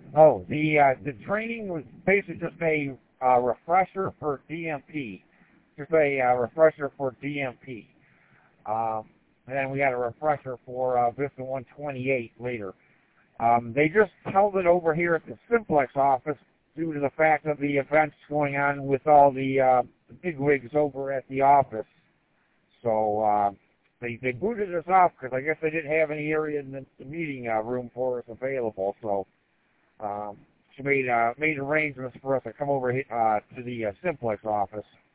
Oh, the training was basically just a refresher for DMP. Just a refresher for DMP. And then we got a refresher for Vista 128 later. They just held it over here at the Simplex office due to the fact of the events going on with all the bigwigs over at the office. So they booted us off because I guess they didn't have any area in the meeting room for us available. So she made arrangements for us to come over to the Simplex office.